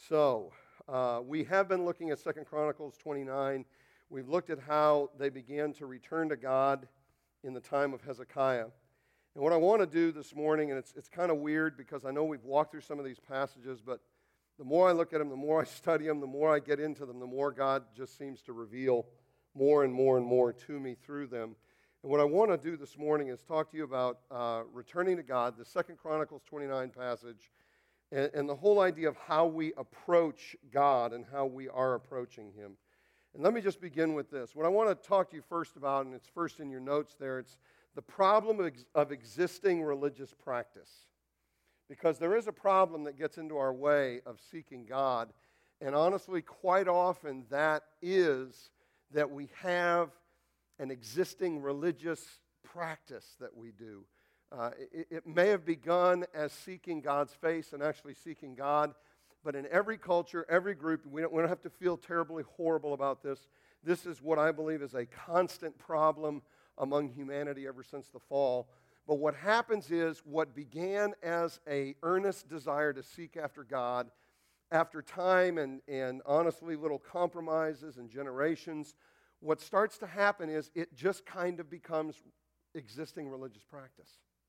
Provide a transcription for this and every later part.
So, we have been looking at 2 Chronicles 29. We've looked at how they began to return to God in the time of Hezekiah. And what I want to do this morning, and it's kind of weird because I know we've walked through some of these passages, but the more I look at them, the more I study them, the more I get into them, the more God just seems to reveal more and more and more to me through them. And what I want to do this morning is talk to you about returning to God, the 2 Chronicles 29 passage, and the whole idea of how we approach God and how we are approaching Him. And let me just begin with this. What I want to talk to you first about, and it's first in your notes there, it's the problem of existing religious practice. Because there is a problem that gets into our way of seeking God, and honestly, quite often that is that we have an existing religious practice that we do. It may have begun as seeking God's face and actually seeking God, but in every culture, every group, we don't have to feel terribly horrible about this. This is what I believe is a constant problem among humanity ever since the fall. But what happens is what began as an earnest desire to seek after God, after time and honestly little compromises and generations, what starts to happen is it just kind of becomes existing religious practice.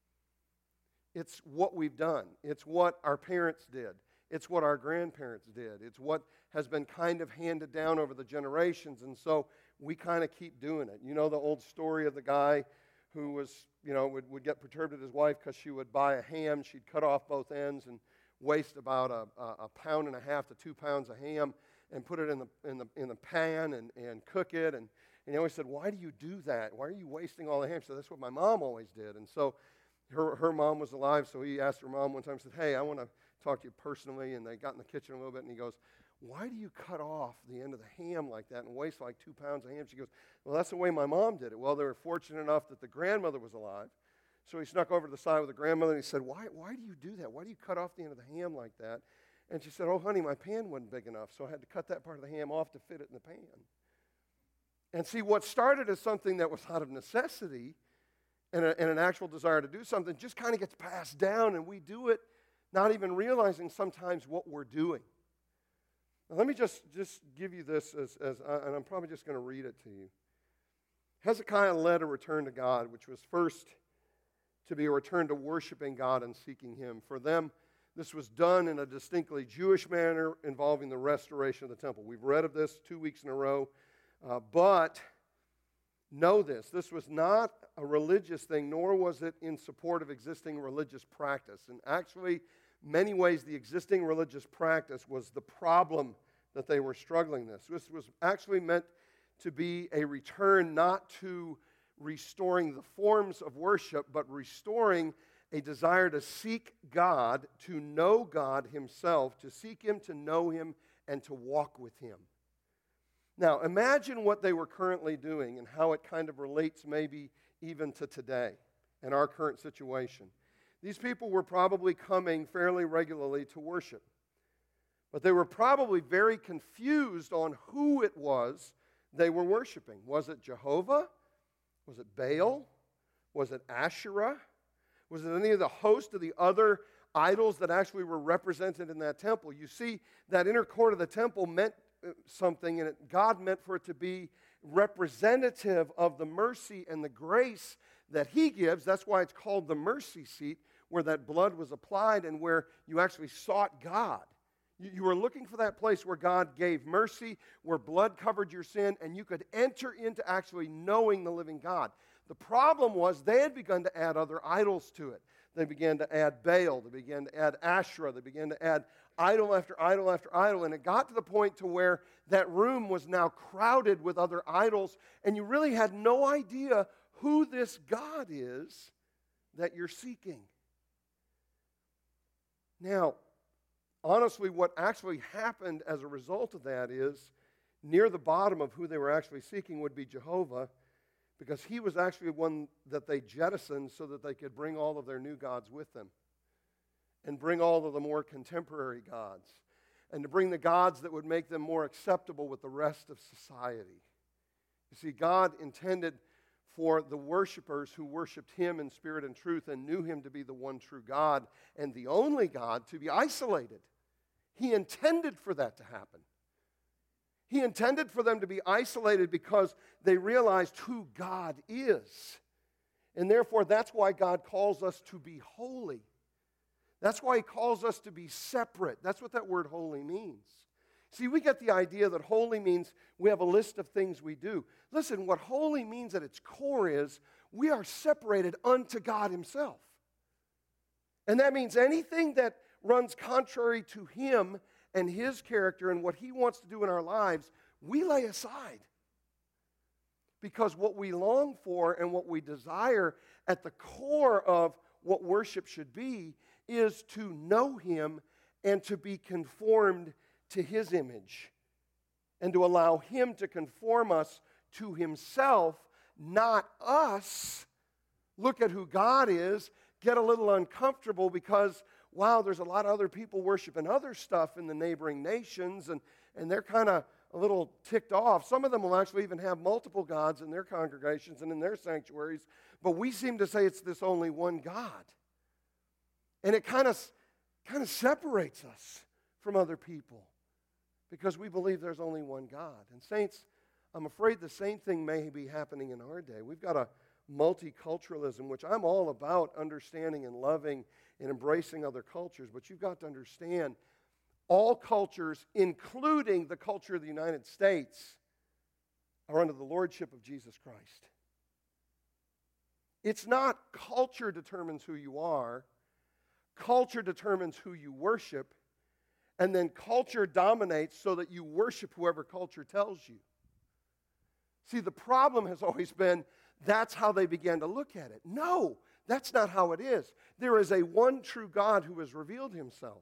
It's what we've done. It's what our parents did. It's what our grandparents did. It's what has been kind of handed down over the generations, and so we kind of keep doing it. You know the old story of the guy who was, would get perturbed at his wife because she would buy a ham. She'd cut off both ends and waste about a pound and a half to 2 pounds of ham and put it in the pan and cook it. And he always said, "Why do you do that? Why are you wasting all the ham?" She said, "That's what my mom always did." And so her mom was alive, so he asked her mom one time, said, "Hey, I want to talk to you personally." And they got in the kitchen a little bit, and he goes, "Why do you cut off the end of the ham like that and waste like 2 pounds of ham?" She goes, "Well, that's the way my mom did it." Well, they were fortunate enough that the grandmother was alive. So he snuck over to the side with the grandmother, and he said, why do you do that? Why do you cut off the end of the ham like that? And she said, "Oh, honey, my pan wasn't big enough, so I had to cut that part of the ham off to fit it in the pan." And see, what started as something that was out of necessity and an actual desire to do something just kind of gets passed down, and we do it not even realizing sometimes what we're doing. Now, let me just give you this, and I'm probably just going to read it to you. Hezekiah led a return to God, which was first to be a return to worshiping God and seeking Him. For them, this was done in a distinctly Jewish manner involving the restoration of the temple. We've read of this 2 weeks in a row, but know this was not a religious thing, nor was it in support of existing religious practice. And actually, many ways, the existing religious practice was the problem that they were struggling with. This was actually meant to be a return not to restoring the forms of worship, but restoring a desire to seek God, to know God Himself, to seek Him, to know Him, and to walk with Him. Now, imagine what they were currently doing and how it kind of relates maybe even to today and our current situation. These people were probably coming fairly regularly to worship, but they were probably very confused on who it was they were worshiping. Was it Jehovah? Was it Baal? Was it Asherah? Was it any of the host of the other idols that actually were represented in that temple? You see, that inner court of the temple meant something, and God meant for it to be representative of the mercy and the grace that He gives. That's why it's called the mercy seat, where that blood was applied and where you actually sought God. You were looking for that place where God gave mercy, where blood covered your sin, and you could enter into actually knowing the living God. The problem was they had begun to add other idols to it. They began to add Baal. They began to add Asherah. They began to add idol after idol after idol. And it got to the point to where that room was now crowded with other idols, and you really had no idea who this God is that you're seeking. Now, honestly, what actually happened as a result of that is near the bottom of who they were actually seeking would be Jehovah, because He was actually one that they jettisoned so that they could bring all of their new gods with them and bring all of the more contemporary gods and to bring the gods that would make them more acceptable with the rest of society. You see, God intended for the worshipers who worshiped Him in spirit and truth and knew Him to be the one true God and the only God to be isolated He intended for that to happen. He intended for them to be isolated because they realized who God is. And therefore, that's why God calls us to be holy. That's why He calls us to be separate. That's what that word holy means. See, we get the idea that holy means we have a list of things we do. Listen, what holy means at its core is we are separated unto God Himself. And that means anything that runs contrary to Him and His character and what He wants to do in our lives, we lay aside. Because what we long for and what we desire at the core of what worship should be is to know Him and to be conformed to His image and to allow Him to conform us to Himself, not us. Look at who God is, get a little uncomfortable because, wow, there's a lot of other people worshiping other stuff in the neighboring nations, and they're kind of a little ticked off. Some of them will actually even have multiple gods in their congregations and in their sanctuaries, but we seem to say it's this only one God. And it kind of separates us from other people because we believe there's only one God. And saints, I'm afraid the same thing may be happening in our day. We've got a multiculturalism, which I'm all about understanding and loving and embracing other cultures, but you've got to understand all cultures, including the culture of the United States, are under the lordship of Jesus Christ. It's not culture determines who you are. Culture determines who you worship, and then culture dominates so that you worship whoever culture tells you. See, the problem has always been that's how they began to look at it. No, that's not how it is. There is a one true God who has revealed Himself.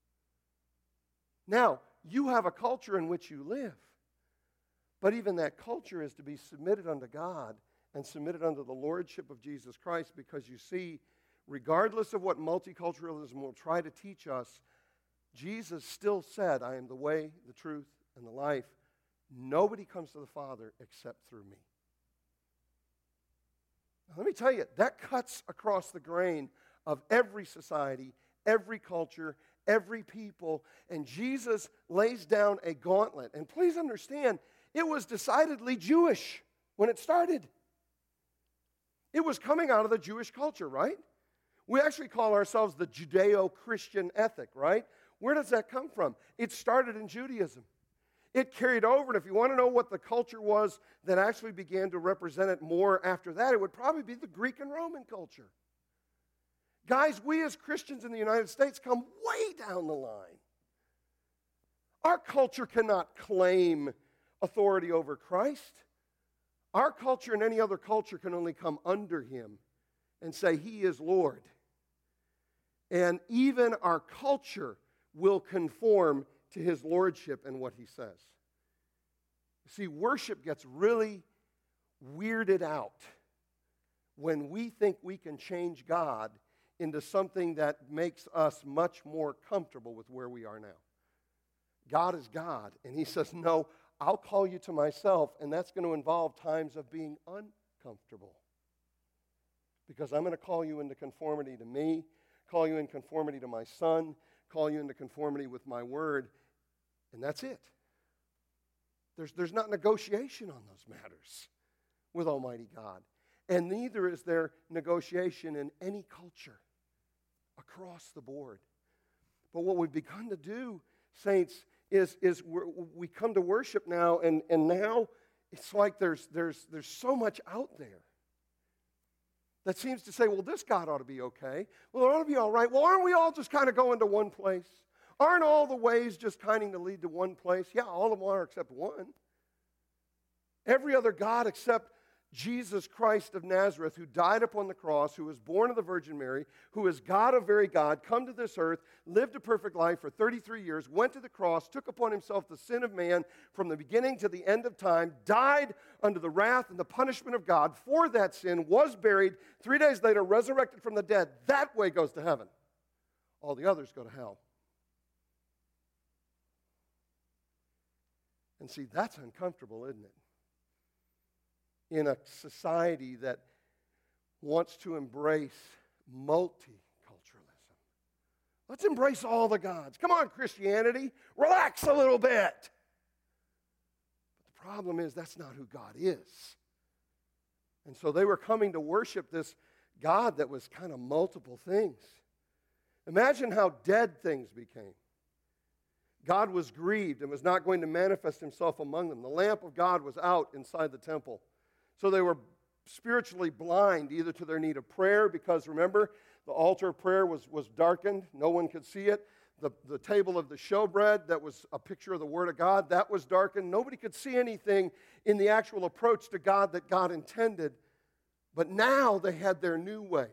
Now, you have a culture in which you live, but even that culture is to be submitted unto God and submitted under the lordship of Jesus Christ, because you see, regardless of what multiculturalism will try to teach us, Jesus still said, I am the way, the truth, and the life. Nobody comes to the Father except through me. Now, let me tell you, that cuts across the grain of every society, every culture, every people, and Jesus lays down a gauntlet. And please understand, it was decidedly Jewish when it started. It was coming out of the Jewish culture, right? We actually call ourselves the Judeo-Christian ethic, right? Where does that come from? It started in Judaism. It carried over, and if you want to know what the culture was that actually began to represent it more after that, it would probably be the Greek and Roman culture. Guys, we as Christians in the United States come way down the line. Our culture cannot claim authority over Christ. Our culture and any other culture can only come under Him and say He is Lord. And even our culture will conform to His lordship and what He says. See, worship gets really weirded out when we think we can change God into something that makes us much more comfortable with where we are now. God is God, and He says, no, I'll call you to myself, and that's going to involve times of being uncomfortable. Because I'm going to call you into conformity to me, call you in conformity to my Son, call you into conformity with my Word, and that's it. There's not negotiation on those matters with Almighty God. And neither is there negotiation in any culture across the board. But what we've begun to do, saints, is we come to worship now, and now it's like there's so much out there that seems to say, well, this God ought to be okay. Well, it ought to be all right. Well, aren't we all just kind of going to one place? Aren't all the ways just kind of to lead to one place? Yeah, all of them are except one. Every other God except Jesus Christ of Nazareth, who died upon the cross, who was born of the Virgin Mary, who is God of very God, come to this earth, lived a perfect life for 33 years, went to the cross, took upon Himself the sin of man from the beginning to the end of time, died under the wrath and the punishment of God for that sin, was buried, 3 days later resurrected from the dead. That way goes to heaven. All the others go to hell. And see, that's uncomfortable, isn't it? In a society that wants to embrace multiculturalism, Let's embrace all the gods. Come on, Christianity, relax a little bit. But the problem is that's not who God is. And so they were coming to worship this God that was kind of multiple things. Imagine how dead things became. God was grieved and was not going to manifest himself among them. The lamp of God was out inside the temple. So they were spiritually blind either to their need of prayer, because remember, the altar of prayer was darkened. No one could see it. The table of the showbread, that was a picture of the Word of God, that was darkened. Nobody could see anything in the actual approach to God that God intended. But now they had their new ways.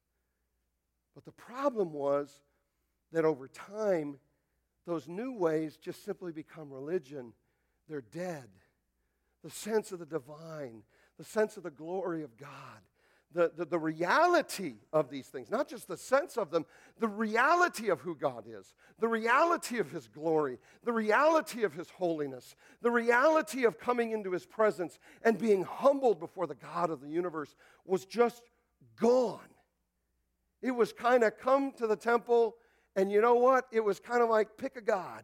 But the problem was that over time, those new ways just simply become religion. They're dead. The sense of the divine, the sense of the glory of God, the reality of these things, not just the sense of them, the reality of who God is, the reality of his glory, the reality of his holiness, the reality of coming into his presence and being humbled before the God of the universe was just gone. It was kind of come to the temple, and you know what? It was kind of like pick a god.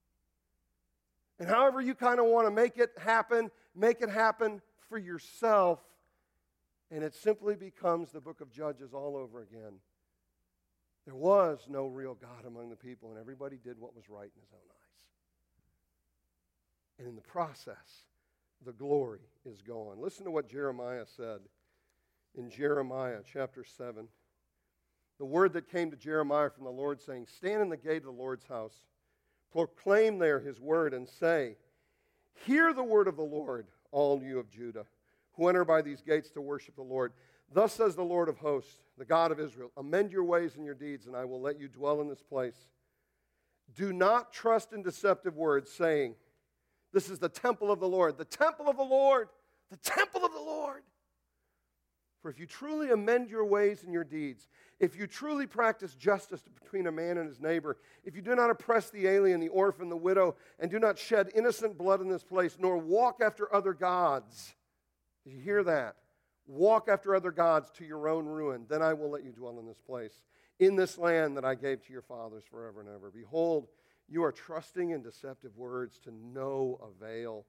And however you kind of want to make it happen for yourself. And it simply becomes the book of Judges all over again. There was no real God among the people, and everybody did what was right in his own eyes. And in the process, the glory is gone. Listen to what Jeremiah said in Jeremiah chapter 7. The word that came to Jeremiah from the Lord, saying, "Stand in the gate of the Lord's house, proclaim there his word, and say, hear the word of the Lord, all you of Judah, who enter by these gates to worship the Lord. Thus says the Lord of hosts, the God of Israel, amend your ways and your deeds, and I will let you dwell in this place. Do not trust in deceptive words, saying, this is the temple of the Lord, the temple of the Lord, the temple of the Lord. For if you truly amend your ways and your deeds, if you truly practice justice between a man and his neighbor, if you do not oppress the alien, the orphan, the widow, and do not shed innocent blood in this place, nor walk after other gods," did you hear that? "Walk after other gods to your own ruin, then I will let you dwell in this place, in this land that I gave to your fathers forever and ever. Behold, you are trusting in deceptive words to no avail.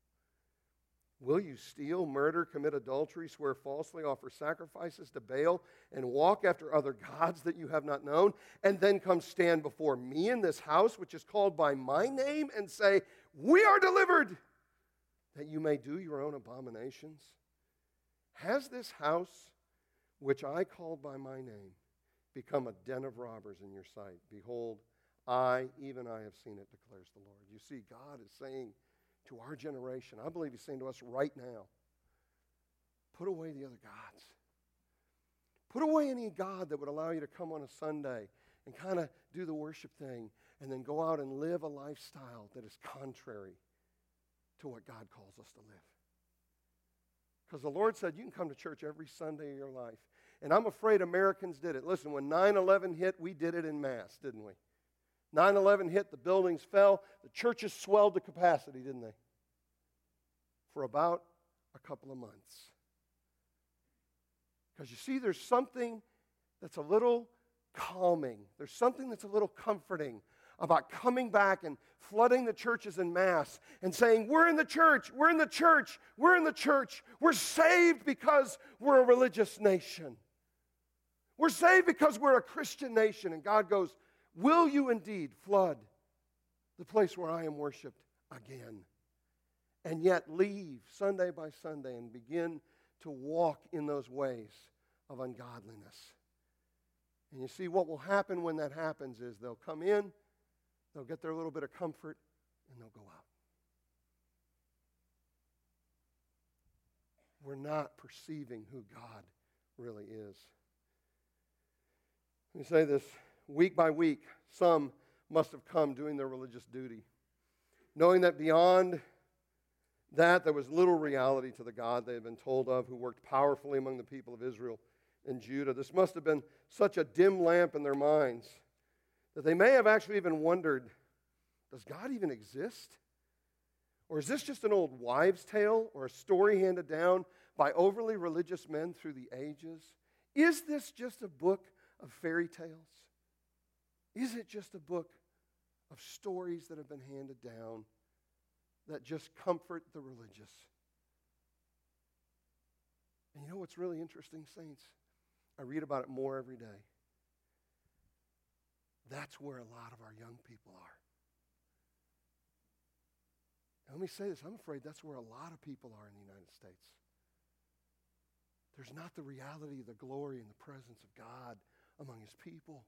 Will you steal, murder, commit adultery, swear falsely, offer sacrifices to Baal, and walk after other gods that you have not known, and then come stand before me in this house, which is called by my name, and say, we are delivered, that you may do your own abominations? Has this house, which I called by my name, become a den of robbers in your sight? Behold, even I have seen it, declares the Lord." You see, God is saying to our generation, I believe he's saying to us right now, put away the other gods. Put away any god that would allow you to come on a Sunday and kind of do the worship thing and then go out and live a lifestyle that is contrary to what God calls us to live. Because the Lord said you can come to church every Sunday of your life. And I'm afraid Americans did it. Listen, when 9/11 hit, we did it en masse, didn't we? 9/11 hit, the buildings fell, the churches swelled to capacity, didn't they? For about a couple of months. Because you see, there's something that's a little calming. There's something that's a little comforting about coming back and flooding the churches en masse and saying, we're in the church, we're in the church, we're in the church. We're saved because we're a religious nation. We're saved because we're a Christian nation. And God goes, will you indeed flood the place where I am worshiped again? And yet leave Sunday by Sunday and begin to walk in those ways of ungodliness. And you see, what will happen when that happens is they'll come in, they'll get their little bit of comfort, and they'll go out. We're not perceiving who God really is. Let me say this. Week by week, some must have come doing their religious duty, knowing that beyond that there was little reality to the God they had been told of, who worked powerfully among the people of Israel and Judah. This must have been such a dim lamp in their minds that they may have actually even wondered, does God even exist? Or is this just an old wives' tale or a story handed down by overly religious men through the ages? Is this just a book of fairy tales? Is it just a book of stories that have been handed down that just comfort the religious? And you know what's really interesting, saints? I read about it more every day. That's where a lot of our young people are. And let me say this, I'm afraid that's where a lot of people are in the United States. There's not the reality, the glory, and the presence of God among his people.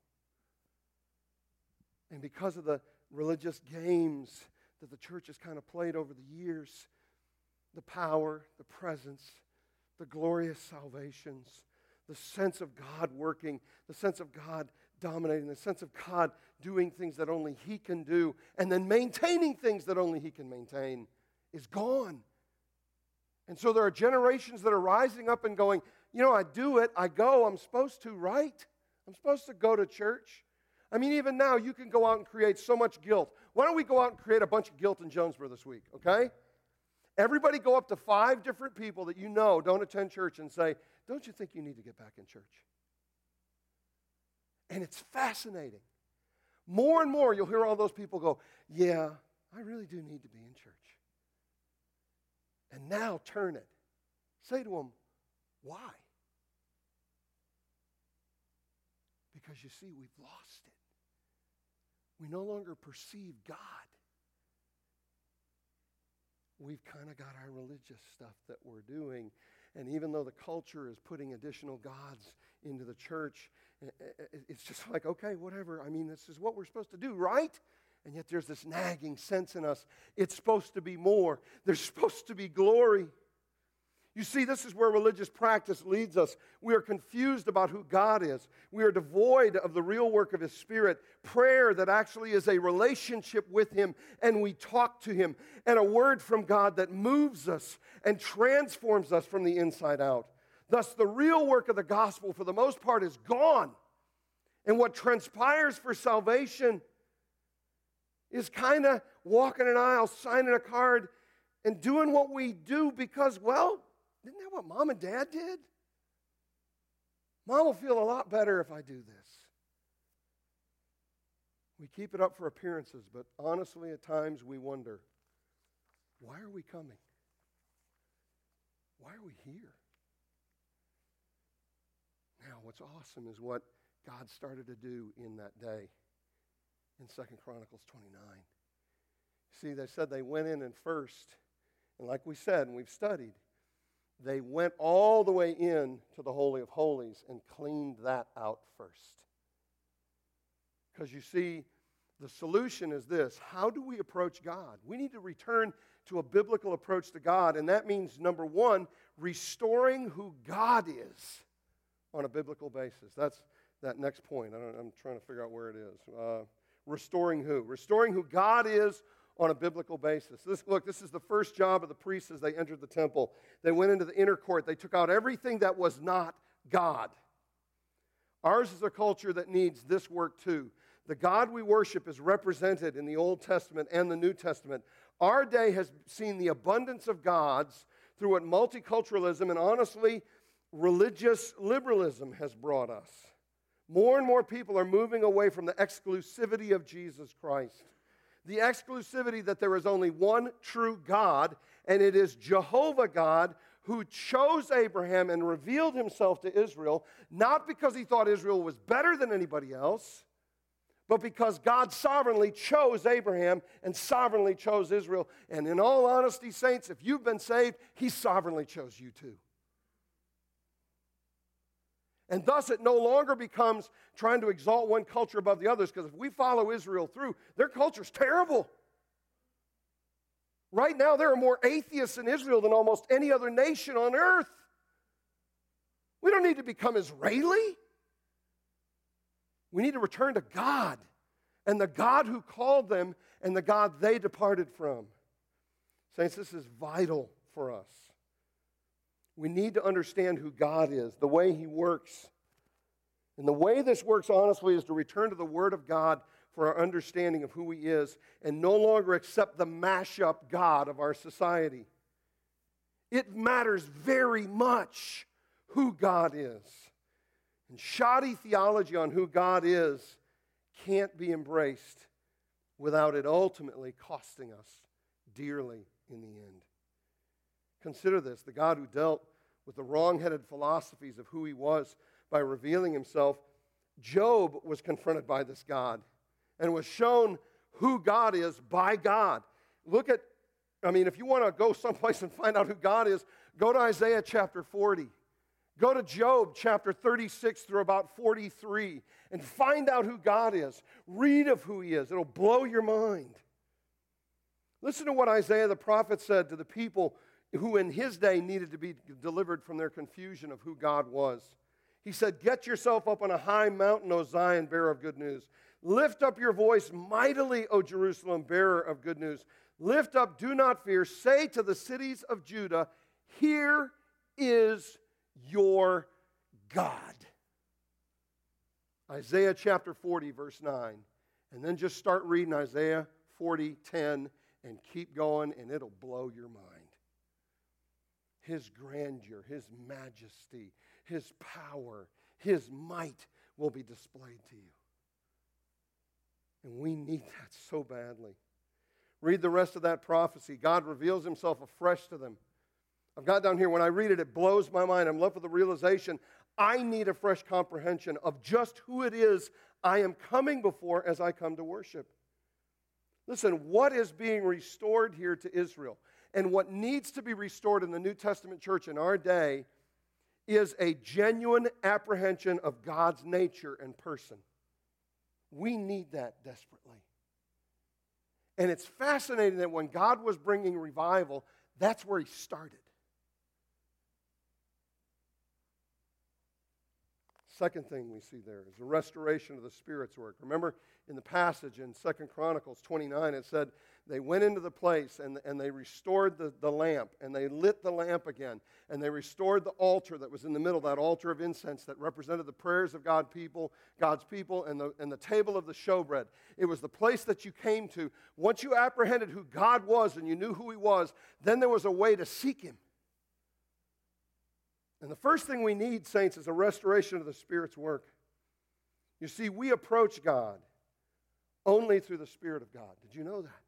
And because of the religious games that the church has kind of played over the years, the power, the presence, the glorious salvations, the sense of God working, the sense of God dominating, the sense of God doing things that only he can do, and then maintaining things that only he can maintain is gone. And so there are generations that are rising up and going, you know, I do it, I go, I'm supposed to, right? I'm supposed to go to church. I mean, even now, you can go out and create so much guilt. Why don't we go out and create a bunch of guilt in Jonesboro this week, okay? Everybody go up to 5 different people that you know don't attend church and say, don't you think you need to get back in church? And it's fascinating. More and more, you'll hear all those people go, yeah, I really do need to be in church. And now turn it. Say to them, why? Because you see, we've lost it. We no longer perceive God. We've kind of got our religious stuff that we're doing. And even though the culture is putting additional gods into the church, it's just like, okay, whatever. I mean, this is what we're supposed to do, right? And yet there's this nagging sense in us. It's supposed to be more. There's supposed to be glory. You see, this is where religious practice leads us. We are confused about who God is. We are devoid of the real work of his Spirit. Prayer that actually is a relationship with him, and we talk to him. And a word from God that moves us and transforms us from the inside out. Thus, the real work of the gospel, for the most part, is gone. And what transpires for salvation is kind of walking an aisle, signing a card, and doing what we do because, well, isn't that what Mom and Dad did? Mom will feel a lot better if I do this. We keep it up for appearances, but honestly, at times we wonder, why are we coming? Why are we here? Now, what's awesome is what God started to do in that day in 2 Chronicles 29. See, they said they went in and first, and like we said, and we've studied, they went all the way in to the Holy of Holies and cleaned that out first. Because you see, the solution is this. How do we approach God? We need to return to a biblical approach to God, and that means, number one, restoring who God is on a biblical basis. That's that next point. I'm trying to figure out where it is. Restoring who? Restoring who God is on a biblical basis. This is the first job of the priests as they entered the temple. They went into the inner court. They took out everything that was not God. Ours is a culture that needs this work too. The God we worship is represented in the Old Testament and the New Testament. Our day has seen the abundance of gods through what multiculturalism and honestly religious liberalism has brought us. More and more people are moving away from the exclusivity of Jesus Christ. The exclusivity that there is only one true God, and it is Jehovah God who chose Abraham and revealed himself to Israel, not because he thought Israel was better than anybody else, but because God sovereignly chose Abraham and sovereignly chose Israel. And in all honesty, saints, if you've been saved, he sovereignly chose you too. And thus it no longer becomes trying to exalt one culture above the others, because if we follow Israel through, their culture's terrible. Right now, there are more atheists in Israel than almost any other nation on earth. We don't need to become Israeli. We need to return to God, and the God who called them and the God they departed from. Saints, this is vital for us. We need to understand who God is, the way he works. And the way this works, honestly, is to return to the Word of God for our understanding of who he is and no longer accept the mashup God of our society. It matters very much who God is. And shoddy theology on who God is can't be embraced without it ultimately costing us dearly in the end. Consider this, the God who dealt with the wrong-headed philosophies of who he was by revealing himself. Job was confronted by this God and was shown who God is by God. If you want to go someplace and find out who God is, go to Isaiah chapter 40. Go to Job chapter 36 through about 43 and find out who God is. Read of who he is. It'll blow your mind. Listen to what Isaiah the prophet said to the people who in his day needed to be delivered from their confusion of who God was. He said, "Get yourself up on a high mountain, O Zion, bearer of good news. Lift up your voice mightily, O Jerusalem, bearer of good news. Lift up, do not fear. Say to the cities of Judah, here is your God." Isaiah chapter 40, verse 9. And then just start reading Isaiah 40, 10, and keep going, and it'll blow your mind. His grandeur, his majesty, his power, his might will be displayed to you. And we need that so badly. Read the rest of that prophecy. God reveals himself afresh to them. I've got down here, when I read it, it blows my mind. I'm left with the realization I need a fresh comprehension of just who it is I am coming before as I come to worship. Listen, what is being restored here to Israel and what needs to be restored in the New Testament church in our day is a genuine apprehension of God's nature and person. We need that desperately. And it's fascinating that when God was bringing revival, that's where he started. Second thing we see there is the restoration of the Spirit's work. Remember in the passage in 2 Chronicles 29, it said they went into the place and they restored the lamp, and they lit the lamp again, and they restored the altar that was in the middle, that altar of incense that represented the prayers of God's people, and the table of the showbread. It was the place that you came to. Once you apprehended who God was and you knew who he was, then there was a way to seek him. And the first thing we need, saints, is a restoration of the Spirit's work. You see, we approach God only through the Spirit of God. Did you know that?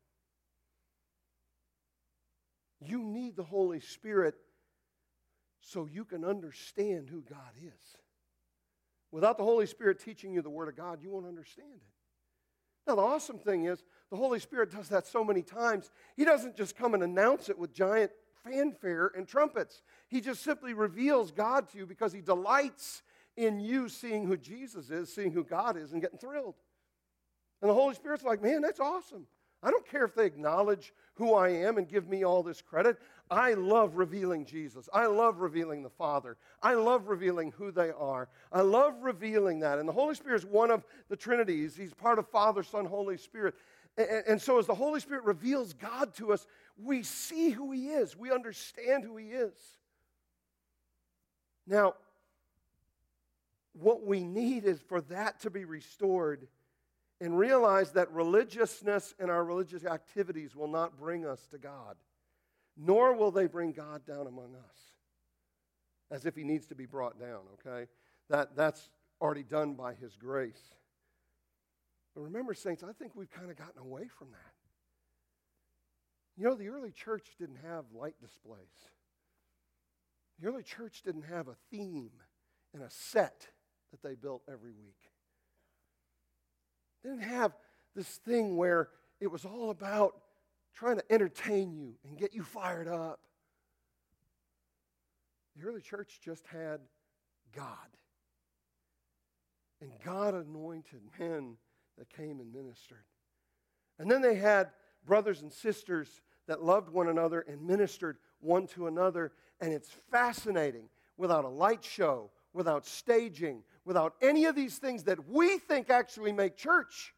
You need the Holy Spirit so you can understand who God is. Without the Holy Spirit teaching you the Word of God, you won't understand it. Now, the awesome thing is, the Holy Spirit does that so many times. He doesn't just come and announce it with giant fanfare and trumpets. He just simply reveals God to you because he delights in you seeing who Jesus is, seeing who God is, and getting thrilled. And the Holy Spirit's like, man, that's awesome. I don't care if they acknowledge who I am and give me all this credit. I love revealing Jesus. I love revealing the Father. I love revealing who they are. I love revealing that. And the Holy Spirit is one of the Trinity. He's part of Father, Son, Holy Spirit. And so as the Holy Spirit reveals God to us, we see who he is. We understand who he is. Now, what we need is for that to be restored and realize that religiousness and our religious activities will not bring us to God, nor will they bring God down among us, as if he needs to be brought down, okay? That's already done by his grace. But remember, saints, I think we've kind of gotten away from that. You know, the early church didn't have light displays. The early church didn't have a theme and a set that they built every week. They didn't have this thing where it was all about trying to entertain you and get you fired up. The early church just had God. And God anointed men that came and ministered. And then they had brothers and sisters that loved one another and ministered one to another. And it's fascinating, without a light show, without staging, without any of these things that we think actually make church,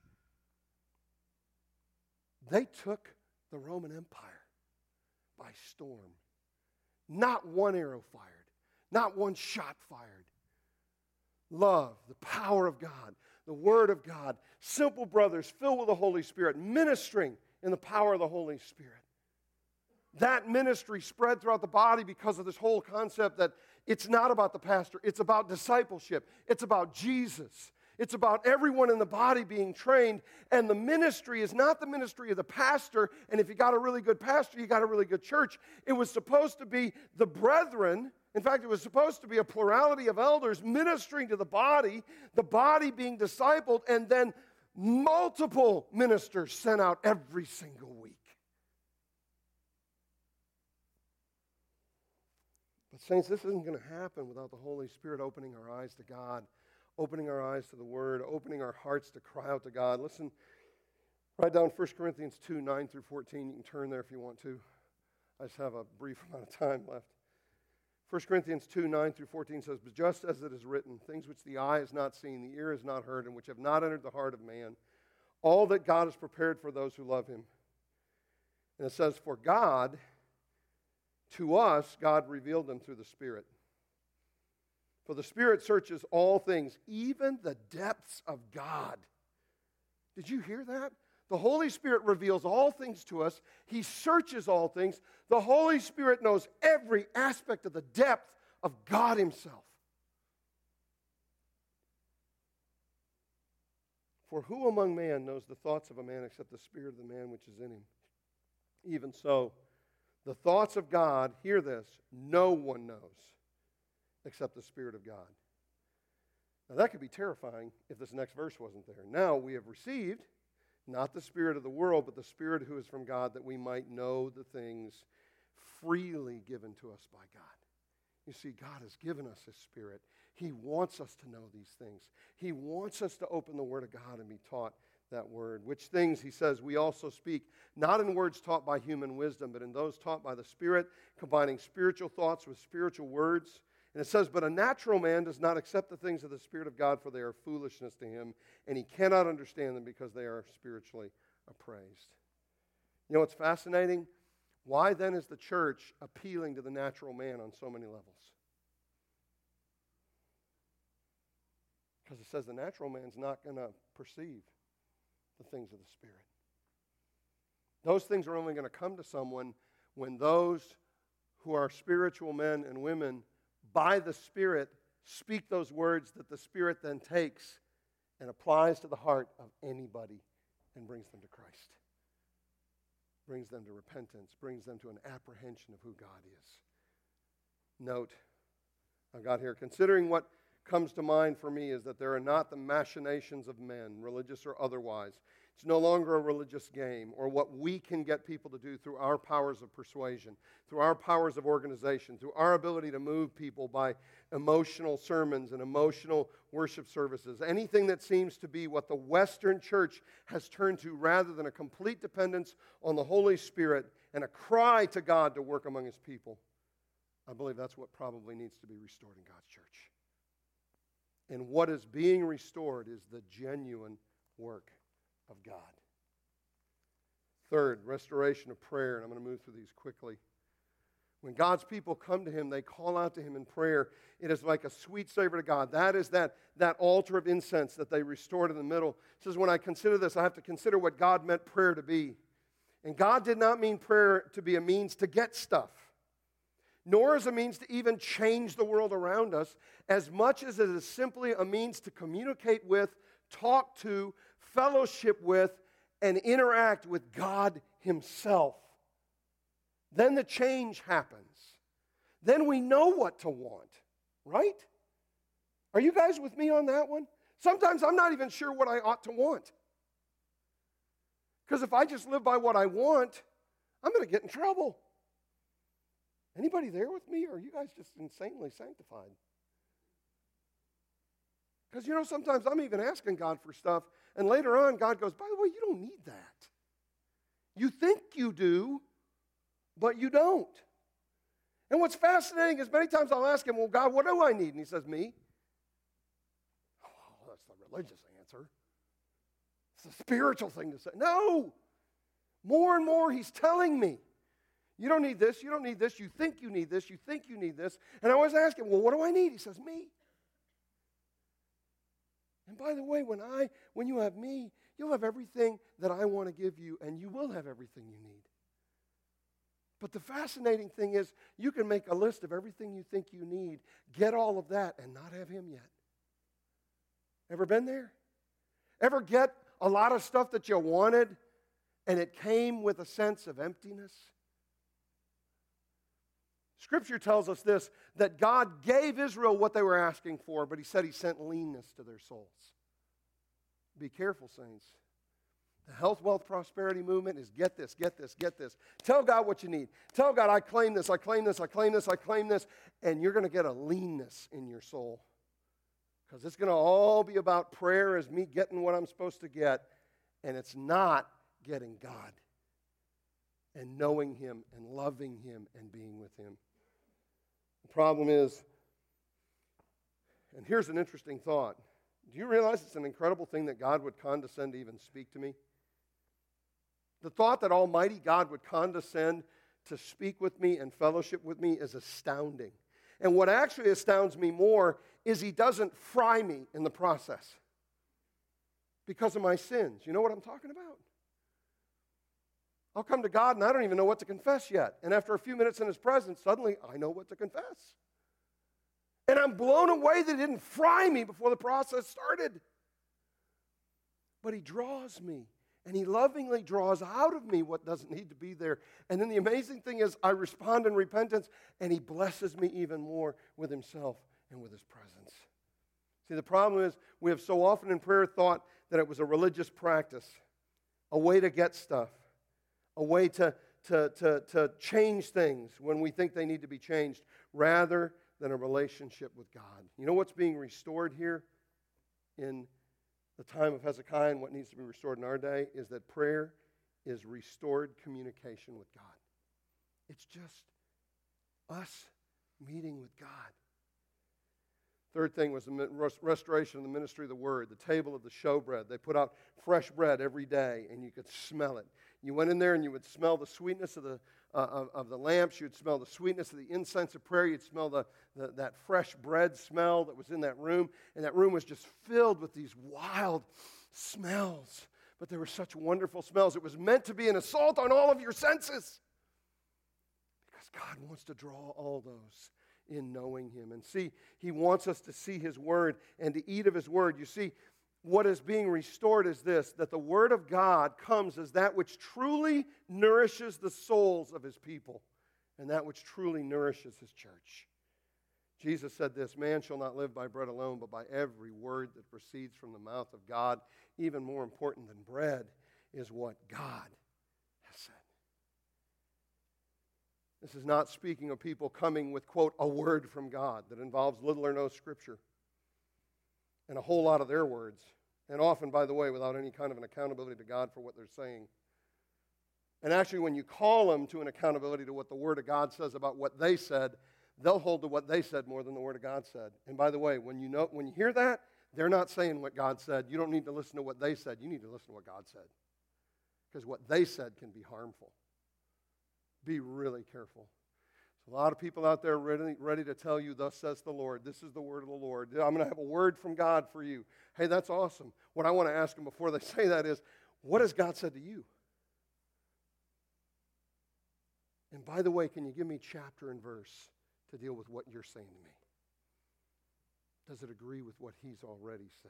they took the Roman Empire by storm. Not one arrow fired, not one shot fired. Love, the power of God, the Word of God, simple brothers filled with the Holy Spirit, ministering in the power of the Holy Spirit. That ministry spread throughout the body because of this whole concept that it's not about the pastor, it's about discipleship, it's about Jesus. It's about everyone in the body being trained, and the ministry is not the ministry of the pastor, and if you got a really good pastor, you got a really good church. It was supposed to be the brethren. In fact, it was supposed to be a plurality of elders ministering to the body being discipled, and then multiple ministers sent out every single week. But saints, this isn't going to happen without the Holy Spirit opening our eyes to God, opening our eyes to the Word, opening our hearts to cry out to God. Listen, write down 1 Corinthians 2, 9 through 14. You can turn there if you want to. I just have a brief amount of time left. 1 Corinthians 2, 9 through 14 says, "But just as it is written, things which the eye has not seen, the ear has not heard, and which have not entered the heart of man, all that God has prepared for those who love him." And it says, "For God, to us, God revealed them through the Spirit. For the Spirit searches all things, even the depths of God." Did you hear that? The Holy Spirit reveals all things to us. He searches all things. The Holy Spirit knows every aspect of the depth of God himself. "For who among man knows the thoughts of a man except the spirit of the man which is in him? Even so, the thoughts of God," hear this, "no one knows except the Spirit of God." Now that could be terrifying if this next verse wasn't there. "Now we have received not the spirit of the world, but the Spirit who is from God, that we might know the things freely given to us by God." You see, God has given us His Spirit. He wants us to know these things. He wants us to open the Word of God and be taught that Word. "Which things," he says, "we also speak, not in words taught by human wisdom, but in those taught by the Spirit, combining spiritual thoughts with spiritual words." And it says, "But a natural man does not accept the things of the Spirit of God, for they are foolishness to him, and he cannot understand them because they are spiritually appraised." You know what's fascinating? Why then is the church appealing to the natural man on so many levels? Because it says the natural man's not going to perceive the things of the Spirit. Those things are only going to come to someone when those who are spiritual men and women by the Spirit speak those words that the Spirit then takes and applies to the heart of anybody and brings them to Christ. Brings them to repentance, brings them to an apprehension of who God is. Note, I've got here, considering what comes to mind for me is that there are not the machinations of men, religious or otherwise. It's no longer a religious game or what we can get people to do through our powers of persuasion, through our powers of organization, through our ability to move people by emotional sermons and emotional worship services. Anything that seems to be what the Western church has turned to rather than a complete dependence on the Holy Spirit and a cry to God to work among His people. I believe that's what probably needs to be restored in God's church. And what is being restored is the genuine work of God. Third, restoration of prayer, and I'm going to move through these quickly. When God's people come to Him, they call out to Him in prayer. It is like a sweet savor to God. That is that altar of incense that they restored in the middle. It says, when I consider this, I have to consider what God meant prayer to be. And God did not mean prayer to be a means to get stuff, nor as a means to even change the world around us, as much as it is simply a means to communicate with, talk to, fellowship with, and interact with God Himself. Then the change happens. Then we know what to want, right? Are you guys with me on that one? Sometimes I'm not even sure what I ought to want. Because if I just live by what I want, I'm going to get in trouble. Anybody there with me, or are you guys just insanely sanctified? Because, sometimes I'm even asking God for stuff, and later on, God goes, by the way, you don't need that. You think you do, but you don't. And what's fascinating is many times I'll ask Him, well, God, what do I need? And He says, me. Oh, that's the religious answer. It's a spiritual thing to say. No. More and more, He's telling me. You don't need this, you don't need this, you think you need this, you think you need this. And I always ask Him, well, what do I need? He says, me. And by the way, when you have me, you'll have everything that I want to give you, and you will have everything you need. But the fascinating thing is, you can make a list of everything you think you need, get all of that, and not have Him yet. Ever been there? Ever get a lot of stuff that you wanted and it came with a sense of emptiness? Scripture tells us this, that God gave Israel what they were asking for, but he said he sent leanness to their souls. Be careful, saints. The health, wealth, prosperity movement is get this, get this, get this. Tell God what you need. Tell God, I claim this, I claim this, I claim this, I claim this, and you're going to get a leanness in your soul. Because it's going to all be about prayer as me getting what I'm supposed to get, and it's not getting God and knowing him and loving him and being with him. The problem is, and here's an interesting thought. Do you realize it's an incredible thing that God would condescend to even speak to me? The thought that Almighty God would condescend to speak with me and fellowship with me is astounding. And what actually astounds me more is he doesn't fry me in the process because of my sins. You know what I'm talking about? I'll come to God and I don't even know what to confess yet. And after a few minutes in his presence, suddenly I know what to confess. And I'm blown away that he didn't fry me before the process started. But he draws me. And he lovingly draws out of me what doesn't need to be there. And then the amazing thing is I respond in repentance, and he blesses me even more with himself and with his presence. See, the problem is we have so often in prayer thought that it was a religious practice, a way to get stuff, a way to change things when we think they need to be changed, rather than a relationship with God. You know what's being restored here in the time of Hezekiah and what needs to be restored in our day is that prayer is restored communication with God. It's just us meeting with God. Third thing was the restoration of the ministry of the Word, the table of the showbread. They put out fresh bread every day, and you could smell it. You went in there, and you would smell the sweetness of the lamps. You'd smell the sweetness of the incense of prayer. You'd smell that fresh bread smell that was in that room. And that room was just filled with these wild smells. But they were such wonderful smells. It was meant to be an assault on all of your senses. Because God wants to draw all those in knowing him. And see, he wants us to see his word and to eat of his word. You see, what is being restored is this, that the word of God comes as that which truly nourishes the souls of his people and that which truly nourishes his church. Jesus said this, man shall not live by bread alone, but by every word that proceeds from the mouth of God. Even more important than bread is what God has said. This is not speaking of people coming with, quote, a word from God that involves little or no scripture and a whole lot of their words, and often, by the way, without any kind of an accountability to God for what they're saying. And actually, when you call them to an accountability to what the Word of God says about what they said, they'll hold to what they said more than the Word of God said. And by the way, when you hear that, they're not saying what God said. You don't need to listen to what they said. You need to listen to what God said. Because what they said can be harmful. Be really careful. A lot of people out there ready to tell you, thus says the Lord. This is the word of the Lord. I'm going to have a word from God for you. Hey, that's awesome. What I want to ask them before they say that is, what has God said to you? And by the way, can you give me chapter and verse to deal with what you're saying to me? Does it agree with what he's already said?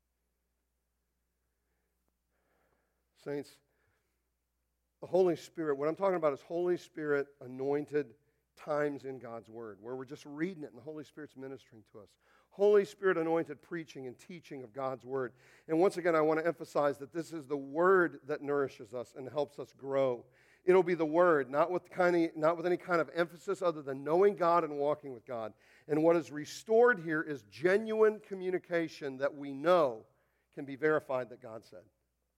Saints, the Holy Spirit, what I'm talking about is Holy Spirit anointed times in God's Word, where we're just reading it and the Holy Spirit's ministering to us. Holy Spirit anointed preaching and teaching of God's Word. And once again, I want to emphasize that this is the Word that nourishes us and helps us grow. It'll be the Word, not with any kind of emphasis other than knowing God and walking with God. And what is restored here is genuine communication that we know can be verified that God said.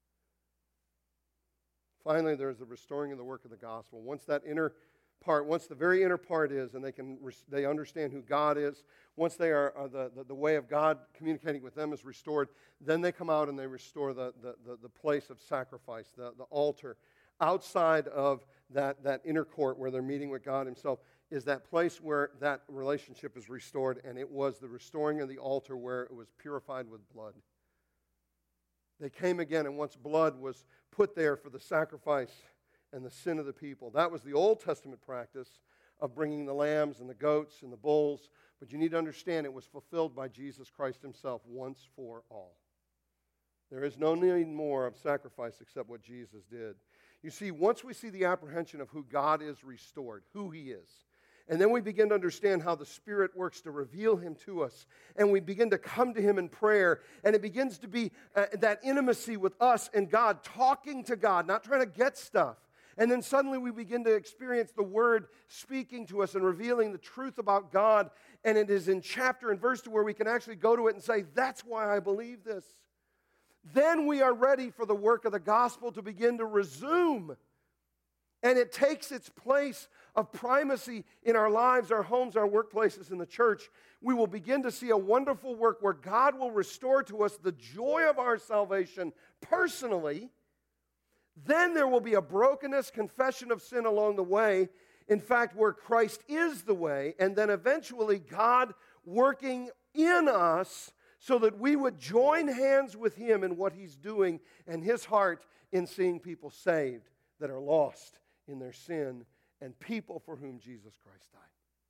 Finally, there's the restoring of the work of the gospel. Once that inner part, once the very inner part is, and they understand who God is, once they are the way of God communicating with them is restored, then they come out and they restore the place of sacrifice, the altar. Outside of that inner court where they're meeting with God himself is that place where that relationship is restored, and it was the restoring of the altar where it was purified with blood. They came again, and once blood was put there for the sacrifice and the sin of the people. That was the Old Testament practice of bringing the lambs and the goats and the bulls. But you need to understand it was fulfilled by Jesus Christ himself once for all. There is no need more of sacrifice except what Jesus did. You see, once we see the apprehension of who God is restored, who he is, and then we begin to understand how the Spirit works to reveal him to us, and we begin to come to him in prayer, and it begins to be that intimacy with us and God, talking to God, not trying to get stuff. And then suddenly we begin to experience the Word speaking to us and revealing the truth about God, and it is in chapter and verse to where we can actually go to it and say, that's why I believe this. Then we are ready for the work of the gospel to begin to resume. And it takes its place of primacy in our lives, our homes, our workplaces, in the church. We will begin to see a wonderful work where God will restore to us the joy of our salvation personally. Then there will be a brokenness, confession of sin along the way. In fact, where Christ is the way, and then eventually God working in us so that we would join hands with him in what he's doing and his heart in seeing people saved that are lost in their sin and people for whom Jesus Christ died.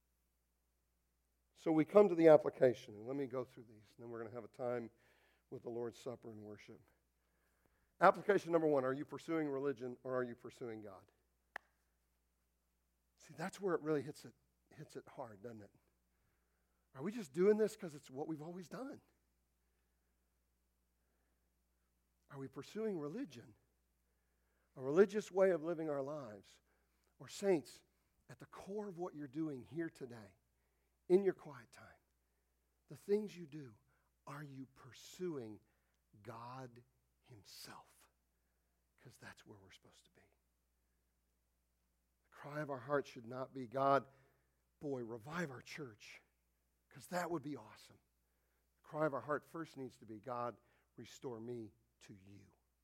So we come to the application, and let me go through these, and then we're going to have a time with the Lord's Supper and worship. Application number 1, are you pursuing religion or are you pursuing God? See, that's where it really hits it hard, doesn't it? Are we just doing this because it's what we've always done? Are we pursuing religion? A religious way of living our lives? Or saints, at the core of what you're doing here today, in your quiet time, the things you do, are you pursuing God himself? Because that's where we're supposed to be. The cry of our heart should not be, God, boy, revive our church, because that would be awesome. The cry of our heart first needs to be, God, restore me to you,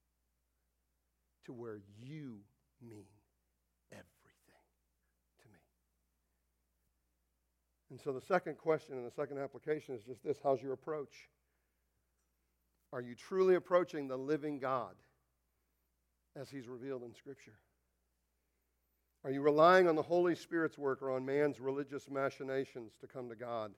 to where you mean everything to me. And so the second question and the second application is just this: how's your approach? Are you truly approaching the living God as he's revealed in Scripture? Are you relying on the Holy Spirit's work or on man's religious machinations to come to God?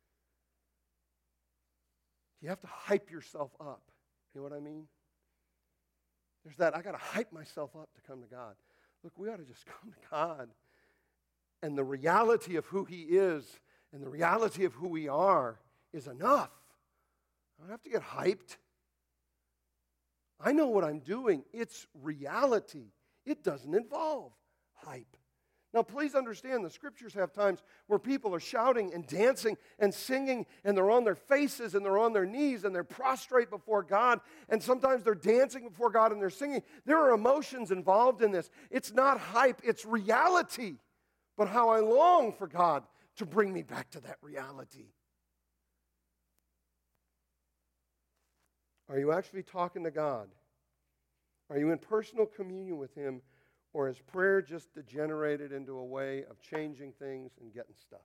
You have to hype yourself up. You know what I mean? There's that, I got to hype myself up to come to God. Look, we ought to just come to God. And the reality of who he is and the reality of who we are is enough. I don't have to get hyped. I know what I'm doing. It's reality. It doesn't involve hype. Now, please understand, the Scriptures have times where people are shouting and dancing and singing, and they're on their faces and they're on their knees and they're prostrate before God, and sometimes they're dancing before God and they're singing. There are emotions involved in this. It's not hype, it's reality. But how I long for God to bring me back to that reality. Are you actually talking to God? Are you in personal communion with him? Or has prayer just degenerated into a way of changing things and getting stuff?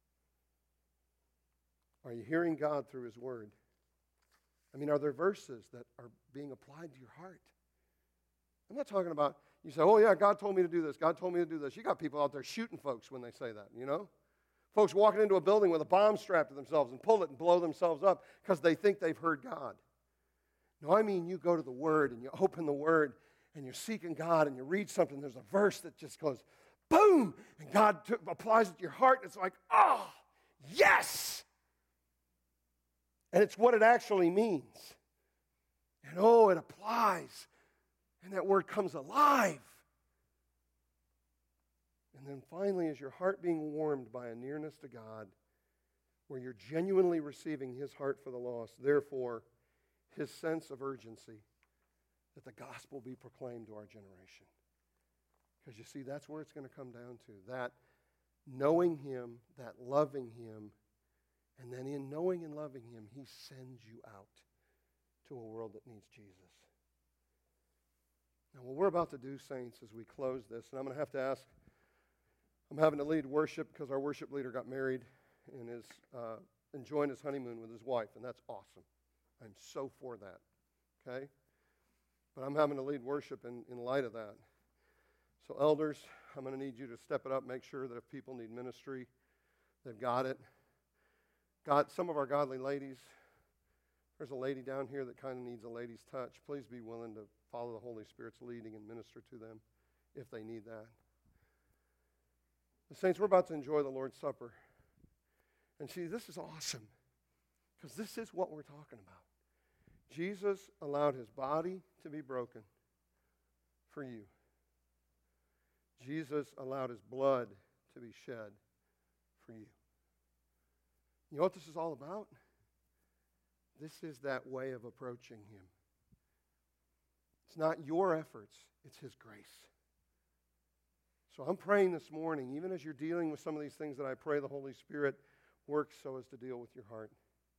Are you hearing God through his word? I mean, are there verses that are being applied to your heart? I'm not talking about, you say, oh yeah, God told me to do this. God told me to do this. You got people out there shooting folks when they say that, you know? Folks walking into a building with a bomb strapped to themselves and pull it and blow themselves up because they think they've heard God. No, I mean you go to the word and you open the word and you're seeking God, and you read something, there's a verse that just goes, boom, and God applies it to your heart, and it's like, oh, yes! And it's what it actually means. And oh, it applies, and that word comes alive. And then finally, is your heart being warmed by a nearness to God, where you're genuinely receiving his heart for the lost, therefore, his sense of urgency, that the gospel be proclaimed to our generation. Because you see, that's where it's going to come down to. That knowing him, that loving him, and then in knowing and loving him, he sends you out to a world that needs Jesus. Now, what we're about to do, saints, as we close this, and I'm going to have to ask, I'm having to lead worship because our worship leader got married and is enjoying his honeymoon with his wife, and that's awesome. I'm so for that, okay? But I'm having to lead worship in light of that. So elders, I'm going to need you to step it up, make sure that if people need ministry, they've got it. Some of our godly ladies, there's a lady down here that kind of needs a lady's touch. Please be willing to follow the Holy Spirit's leading and minister to them if they need that. The saints, we're about to enjoy the Lord's Supper. And see, this is awesome because this is what we're talking about. Jesus allowed his body to be broken for you. Jesus allowed his blood to be shed for you. You know what this is all about? This is that way of approaching him. It's not your efforts, it's his grace. So I'm praying this morning, even as you're dealing with some of these things, that I pray the Holy Spirit works so as to deal with your heart.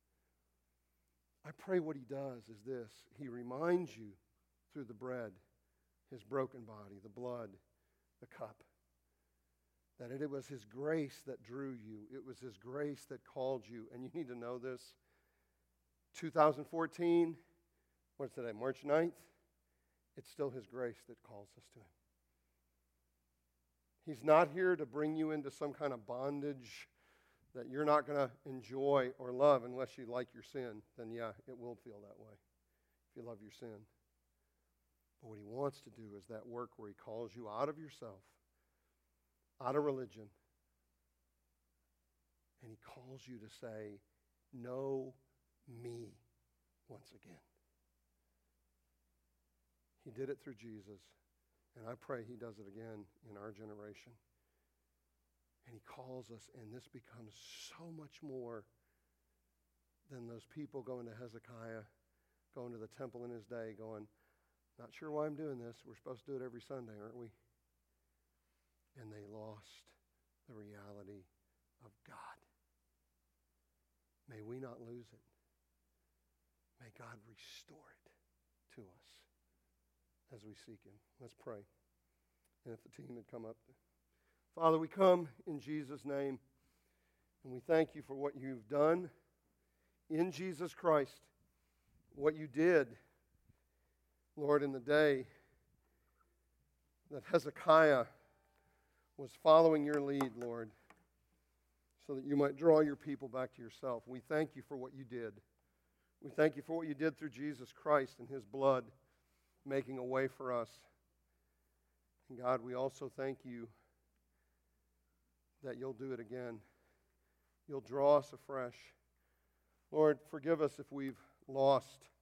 I pray what he does is this. He reminds you through the bread, his broken body, the blood, the cup, that it was his grace that drew you. It was his grace that called you. And you need to know this. 2014, what's today, March 9th? It's still his grace that calls us to him. He's not here to bring you into some kind of bondage that you're not going to enjoy or love unless you like your sin. Then yeah, it will feel that way if you love your sin. But what he wants to do is that work where he calls you out of yourself, out of religion, and he calls you to say, know me once again. He did it through Jesus, and I pray he does it again in our generation. And he calls us, and this becomes so much more than those people going to Hezekiah, going to the temple in his day, going, not sure why I'm doing this. We're supposed to do it every Sunday, aren't we? And they lost the reality of God. May we not lose it. May God restore it to us as we seek him. Let's pray. And if the team would come up. Father, we come in Jesus' name, and we thank you for what you've done in Jesus Christ, what you did, Lord, in the day that Hezekiah was following your lead, Lord, so that you might draw your people back to yourself. We thank you for what you did. We thank you for what you did through Jesus Christ and his blood, making a way for us. And God, we also thank you that you'll do it again. You'll draw us afresh. Lord, forgive us if we've lost